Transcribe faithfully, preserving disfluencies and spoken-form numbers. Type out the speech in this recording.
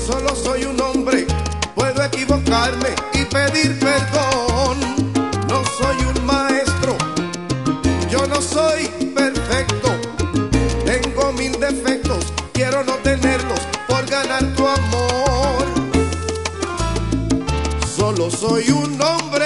solo soy un hombre, puedo equivocarme y pedir perdón. No soy un maestro, yo no soy perfecto, tengo mil defectos, quiero no tenerlos por ganar tu amor. Solo soy un hombre